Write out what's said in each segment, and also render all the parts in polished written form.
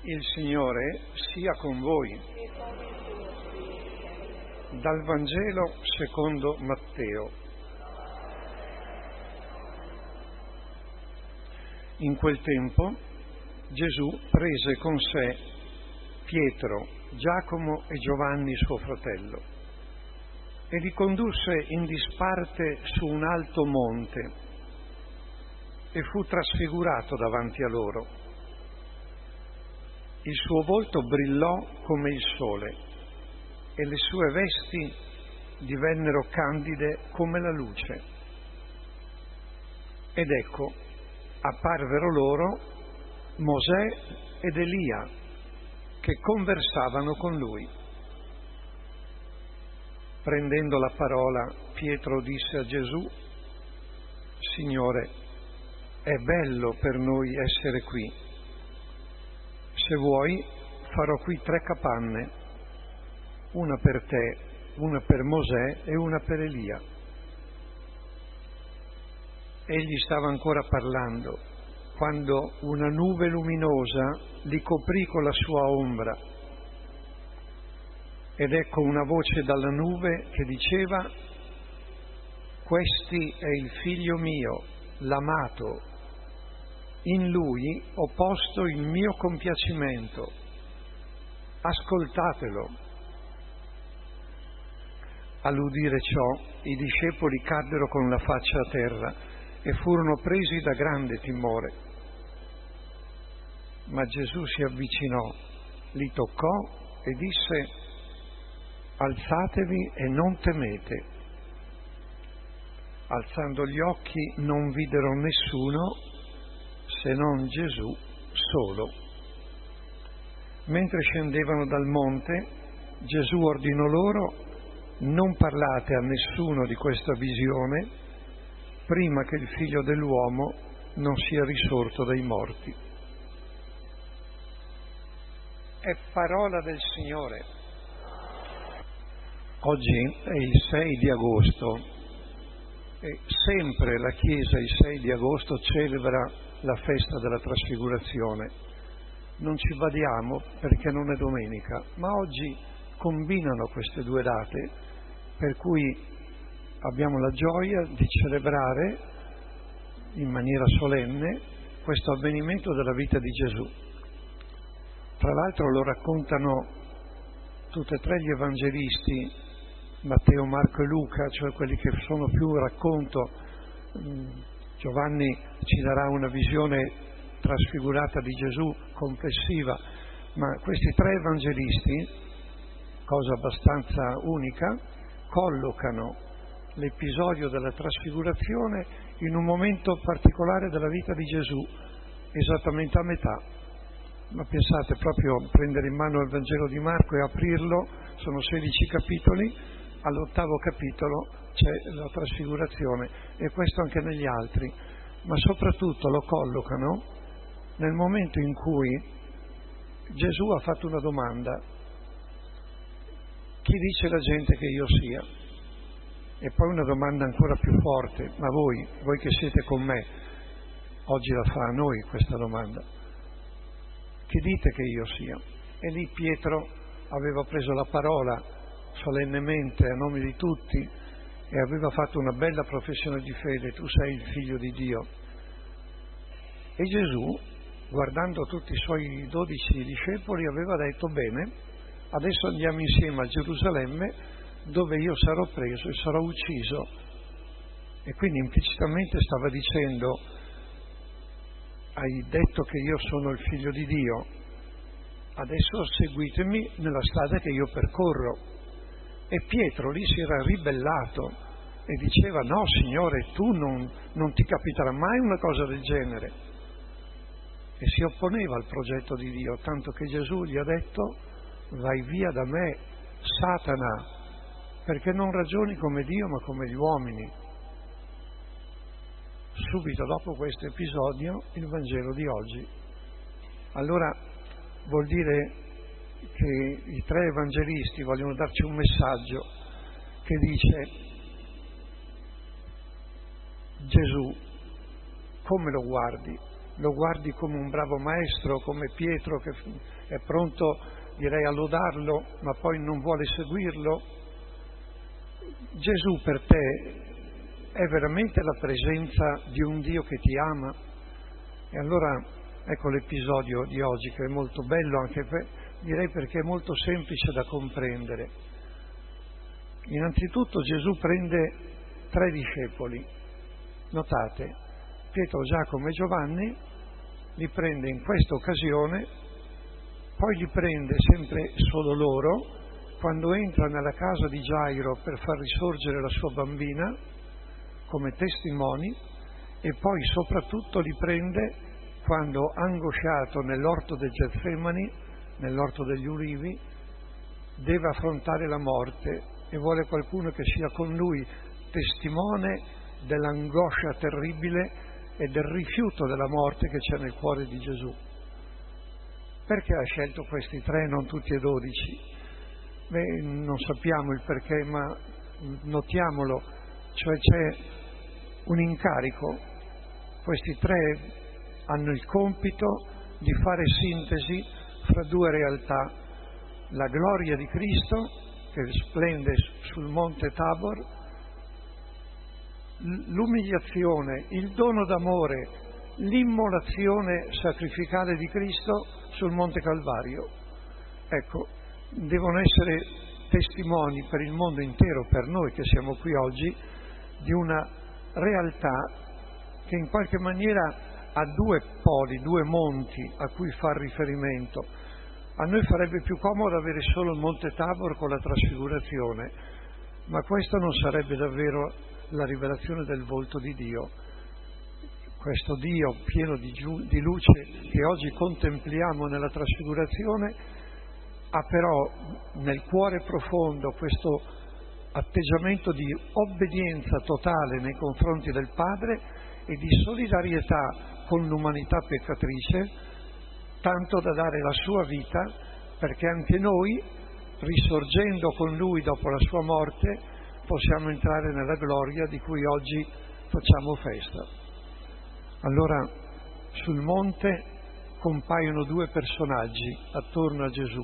Il Signore sia con voi. Dal Vangelo secondo Matteo. In quel tempo Gesù prese con sé Pietro, Giacomo e Giovanni suo fratello e li condusse in disparte su un alto monte e fu trasfigurato davanti a loro. Il suo volto brillò come il sole e le sue vesti divennero candide come la luce. Ed ecco, apparvero loro Mosè ed Elia che conversavano con lui. Prendendo la parola, Pietro disse a Gesù: Signore, è bello per noi essere qui. Se vuoi, farò qui 3 capanne, una per te, una per Mosè e una per Elia. Egli stava ancora parlando, quando una nube luminosa li coprì con la sua ombra. Ed ecco una voce dalla nube che diceva: Questi è il figlio mio, l'amato. In lui ho posto il mio compiacimento. Ascoltatelo. All'udire ciò, i discepoli caddero con la faccia a terra e furono presi da grande timore. Ma Gesù si avvicinò, li toccò e disse: Alzatevi e non temete. Alzando gli occhi non videro nessuno se non Gesù solo. Mentre scendevano dal monte, Gesù ordinò loro: non parlate a nessuno di questa visione prima che il Figlio dell'uomo non sia risorto dai morti. È parola del Signore. Oggi è il 6 di agosto e sempre la Chiesa il 6 di agosto celebra la festa della Trasfigurazione. Non ci badiamo perché non è domenica, ma oggi combinano queste 2 date, per cui abbiamo la gioia di celebrare in maniera solenne questo avvenimento della vita di Gesù. Tra l'altro lo raccontano tutti e 3 gli evangelisti, Matteo, Marco e Luca, cioè quelli che sono più racconto. Giovanni ci darà una visione trasfigurata di Gesù complessiva, ma questi 3 evangelisti, cosa abbastanza unica, collocano l'episodio della trasfigurazione in un momento particolare della vita di Gesù, esattamente a metà. Ma pensate, proprio prendere in mano il Vangelo di Marco e aprirlo, sono 16 capitoli, all'8° capitolo c'è la trasfigurazione, e questo anche negli altri, ma soprattutto lo collocano nel momento in cui Gesù ha fatto una domanda: chi dice la gente che io sia? E poi una domanda ancora più forte: ma voi che siete con me, oggi la fa a noi questa domanda, chi dite che io sia? E lì Pietro aveva preso la parola solennemente a nome di tutti e aveva fatto una bella professione di fede: tu sei il Figlio di Dio. E Gesù, guardando tutti i suoi 12 discepoli, aveva detto: bene, adesso andiamo insieme a Gerusalemme, dove io sarò preso e sarò ucciso. E quindi implicitamente stava dicendo: hai detto che io sono il Figlio di Dio, adesso seguitemi nella strada che io percorro. E Pietro lì si era ribellato e diceva: no Signore, tu non ti capiterà mai una cosa del genere. E si opponeva al progetto di Dio, tanto che Gesù gli ha detto: vai via da me, Satana, perché non ragioni come Dio ma come gli uomini. Subito dopo questo episodio il Vangelo di oggi. Allora vuol dire che i 3 evangelisti vogliono darci un messaggio che dice: Gesù, come lo guardi? lo guardi come un bravo maestro, come Pietro che è pronto, direi, a lodarlo, ma poi non vuole seguirlo. Gesù per te è veramente la presenza di un Dio che ti ama? E allora ecco l'episodio di oggi, che è molto bello anche direi perché è molto semplice da comprendere. Innanzitutto Gesù prende 3 discepoli, notate, Pietro, Giacomo e Giovanni, li prende in questa occasione, poi li prende sempre solo loro, quando entra nella casa di Gairo per far risorgere la sua bambina, come testimoni, e poi soprattutto li prende quando, angosciato nell'orto del Getsemani, nell'orto degli Ulivi, deve affrontare la morte e vuole qualcuno che sia con lui testimone dell'angoscia terribile e del rifiuto della morte che c'è nel cuore di Gesù. Perché ha scelto questi 3, non tutti e 12? Non sappiamo il perché, ma notiamolo, cioè c'è un incarico. Questi 3 hanno il compito di fare sintesi fra 2 realtà: la gloria di Cristo che splende sul monte Tabor, l'umiliazione, il dono d'amore, l'immolazione sacrificale di Cristo sul monte Calvario. Ecco, devono essere testimoni per il mondo intero, per noi che siamo qui oggi, di una realtà che in qualche maniera ha 2 poli, 2 monti a cui far riferimento. A noi farebbe più comodo avere solo il monte Tabor con la trasfigurazione, ma questo non sarebbe davvero la rivelazione del volto di Dio. Questo Dio pieno di luce che oggi contempliamo nella trasfigurazione ha però nel cuore profondo questo atteggiamento di obbedienza totale nei confronti del Padre e di solidarietà con l'umanità peccatrice, tanto da dare la sua vita perché anche noi, risorgendo con Lui dopo la sua morte, possiamo entrare nella gloria di cui oggi facciamo festa. Allora, sul monte compaiono 2 personaggi attorno a Gesù.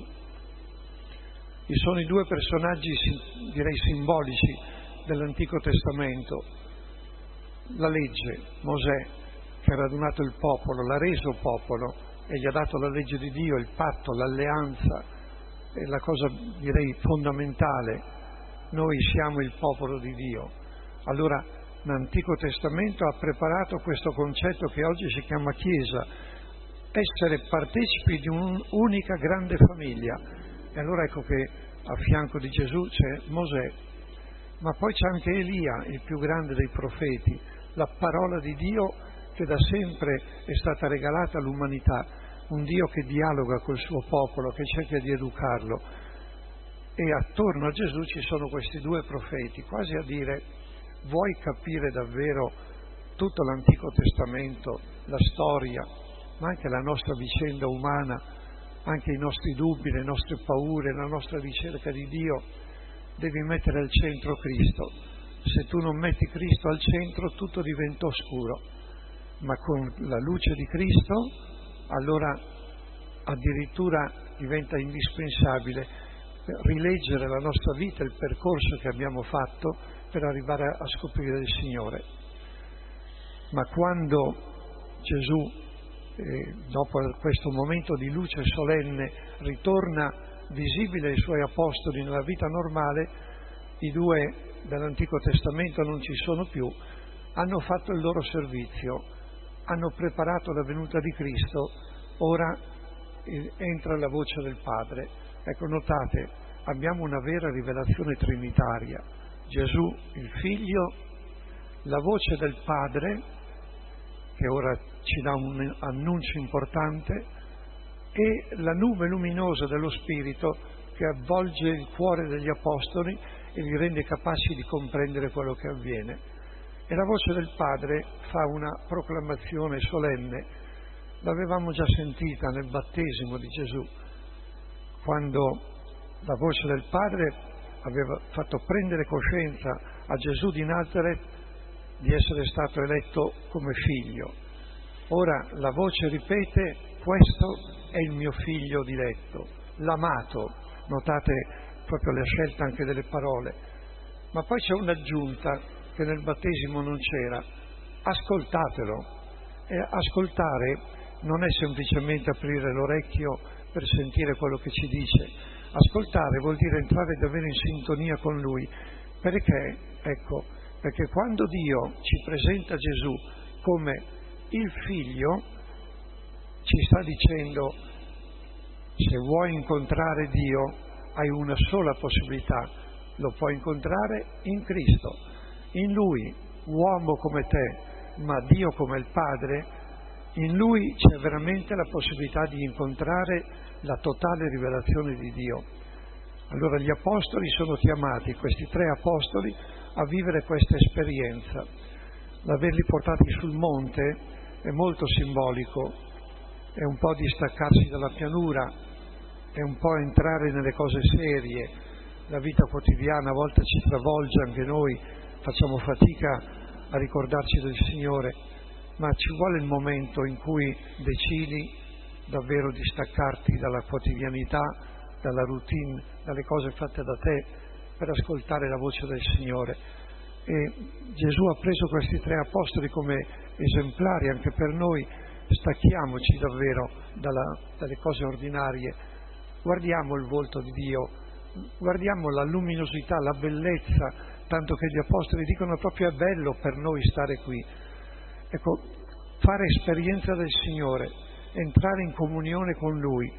E sono i 2 personaggi, direi, simbolici dell'Antico Testamento. La legge, Mosè, che ha radunato il popolo, l'ha reso popolo e gli ha dato la legge di Dio, il patto, l'alleanza, è la cosa, direi, fondamentale. Noi siamo il popolo di Dio. Allora, l'Antico Testamento ha preparato questo concetto che oggi si chiama Chiesa, essere partecipi di un'unica grande famiglia. E allora ecco che a fianco di Gesù c'è Mosè, ma poi c'è anche Elia, il più grande dei profeti, la parola di Dio che da sempre è stata regalata all'umanità, un Dio che dialoga col suo popolo, che cerca di educarlo. E attorno a Gesù ci sono questi 2 profeti, quasi a dire: vuoi capire davvero tutto l'Antico Testamento, la storia, ma anche la nostra vicenda umana, anche i nostri dubbi, le nostre paure, la nostra ricerca di Dio? Devi mettere al centro Cristo. Se tu non metti Cristo al centro, tutto diventa oscuro, ma con la luce di Cristo allora addirittura diventa indispensabile rileggere la nostra vita, il percorso che abbiamo fatto per arrivare a scoprire il Signore. Ma quando Gesù, dopo questo momento di luce solenne, ritorna visibile ai Suoi Apostoli nella vita normale, i 2 dell'Antico Testamento non ci sono più, hanno fatto il loro servizio, hanno preparato la venuta di Cristo, ora entra la voce del Padre. Ecco, notate, abbiamo una vera rivelazione trinitaria. Gesù, il Figlio, la voce del Padre, che ora ci dà un annuncio importante, e la nube luminosa dello Spirito che avvolge il cuore degli Apostoli e li rende capaci di comprendere quello che avviene. E la voce del Padre fa una proclamazione solenne. L'avevamo già sentita nel battesimo di Gesù, quando la voce del Padre aveva fatto prendere coscienza a Gesù di Nazaret di essere stato eletto come figlio. Ora la voce ripete: questo è il mio figlio diletto, l'amato. Notate proprio la scelta anche delle parole. Ma poi c'è un'aggiunta che nel battesimo non c'era: ascoltatelo. E ascoltare non è semplicemente aprire l'orecchio per sentire quello che ci dice. Ascoltare vuol dire entrare davvero in sintonia con Lui. Perché? Ecco, perché quando Dio ci presenta Gesù come il Figlio, ci sta dicendo: se vuoi incontrare Dio hai una sola possibilità, lo puoi incontrare in Cristo, in Lui, uomo come te, ma Dio come il Padre. In Lui c'è veramente la possibilità di incontrare la totale rivelazione di Dio. Allora gli apostoli sono chiamati, questi 3 apostoli, a vivere questa esperienza. L'averli portati sul monte è molto simbolico, è un po' distaccarsi dalla pianura, è un po' entrare nelle cose serie. La vita quotidiana a volte ci travolge, anche noi facciamo fatica a ricordarci del Signore, ma ci vuole il momento in cui decidi davvero di staccarti dalla quotidianità, dalla routine, dalle cose fatte da te, per ascoltare la voce del Signore. E Gesù ha preso questi 3 apostoli come esemplari anche per noi. Stacchiamoci davvero dalle cose ordinarie, guardiamo il volto di Dio, guardiamo la luminosità, la bellezza, tanto che gli apostoli dicono proprio: è bello per noi stare qui. Ecco, fare esperienza del Signore, entrare in comunione con Lui,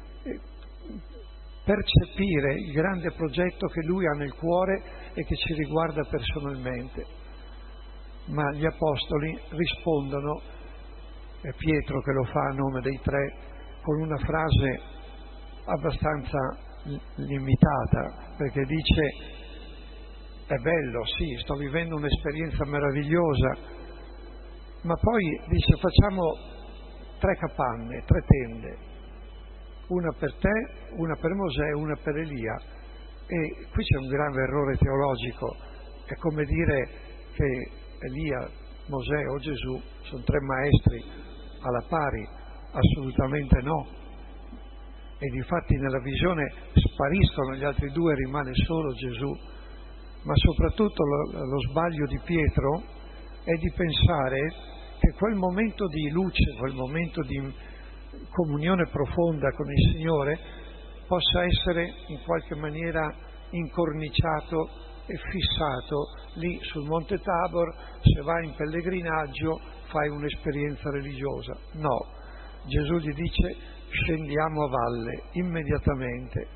percepire il grande progetto che Lui ha nel cuore e che ci riguarda personalmente. Ma gli apostoli rispondono, è Pietro che lo fa a nome dei 3, con una frase abbastanza limitata, perché dice: è bello, sì, sto vivendo un'esperienza meravigliosa, ma poi dice: facciamo 3 capanne, 3 tende, una per te, una per Mosè, una per Elia. E qui c'è un grave errore teologico, è come dire che Elia, Mosè o Gesù sono 3 maestri alla pari. Assolutamente no. E difatti nella visione spariscono gli altri 2, rimane solo Gesù. Ma soprattutto lo sbaglio di Pietro è di pensare che quel momento di luce, quel momento di comunione profonda con il Signore possa essere in qualche maniera incorniciato e fissato lì sul Monte Tabor. Se vai in pellegrinaggio fai un'esperienza religiosa. No, Gesù gli dice: scendiamo a valle immediatamente.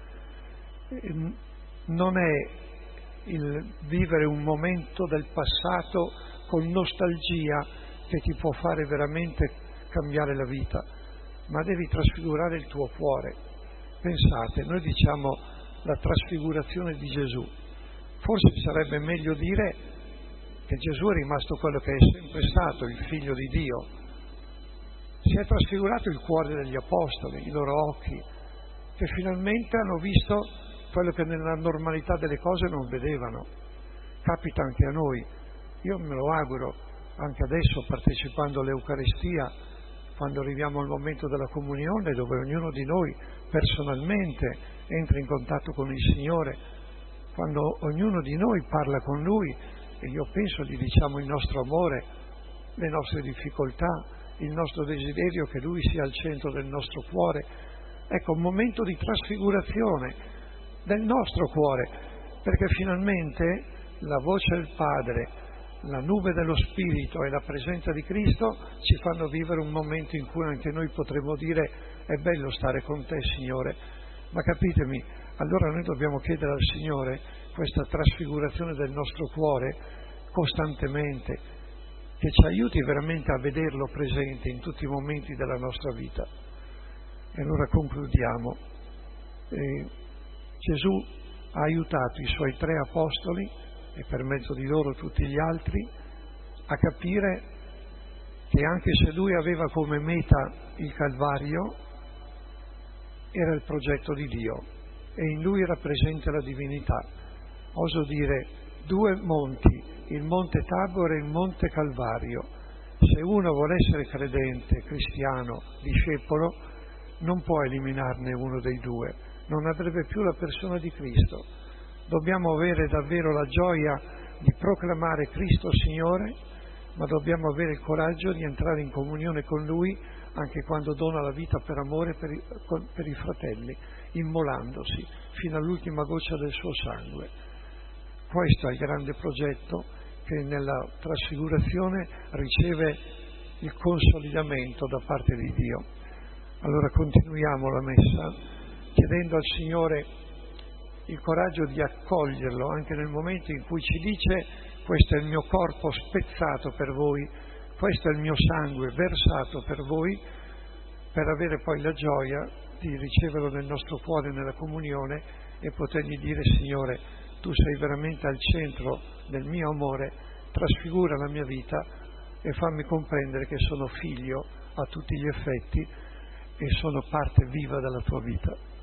Non è il vivere un momento del passato con nostalgia che ti può fare veramente cambiare la vita, ma devi trasfigurare il tuo cuore. Pensate, noi diciamo la trasfigurazione di Gesù, forse sarebbe meglio dire che Gesù è rimasto quello che è sempre stato, il Figlio di Dio. Si è trasfigurato il cuore degli apostoli, i loro occhi, che finalmente hanno visto quello che nella normalità delle cose non vedevano. Capita anche a noi. Io me lo auguro anche adesso, partecipando all'Eucaristia, quando arriviamo al momento della comunione, dove ognuno di noi personalmente entra in contatto con il Signore, quando ognuno di noi parla con Lui, e io penso gli diciamo il nostro amore, le nostre difficoltà, il nostro desiderio che Lui sia al centro del nostro cuore. Ecco, un momento di trasfigurazione del nostro cuore, perché finalmente la voce del Padre, la nube dello Spirito e la presenza di Cristo ci fanno vivere un momento in cui anche noi potremo dire: è bello stare con te, Signore. Ma capitemi, allora noi dobbiamo chiedere al Signore questa trasfigurazione del nostro cuore costantemente, che ci aiuti veramente a vederlo presente in tutti i momenti della nostra vita. E allora concludiamo. Gesù ha aiutato i Suoi 3 apostoli, e per mezzo di loro tutti gli altri, a capire che anche se Lui aveva come meta il Calvario, era il progetto di Dio e in Lui era presente la divinità. Oso dire 2 monti, il Monte Tabor e il Monte Calvario, Se uno vuole essere credente, cristiano, discepolo, non può eliminarne uno dei due, non avrebbe più la persona di Cristo. Dobbiamo avere davvero la gioia di proclamare Cristo Signore, ma dobbiamo avere il coraggio di entrare in comunione con Lui anche quando dona la vita per amore per i fratelli, immolandosi fino all'ultima goccia del suo sangue. Questo è il grande progetto che nella trasfigurazione riceve il consolidamento da parte di Dio. Allora continuiamo la messa chiedendo al Signore il coraggio di accoglierlo anche nel momento in cui ci dice: questo è il mio corpo spezzato per voi, questo è il mio sangue versato per voi, per avere poi la gioia di riceverlo nel nostro cuore, nella comunione, e potergli dire: Signore, tu sei veramente al centro del mio amore, trasfigura la mia vita e fammi comprendere che sono figlio a tutti gli effetti e sono parte viva della tua vita.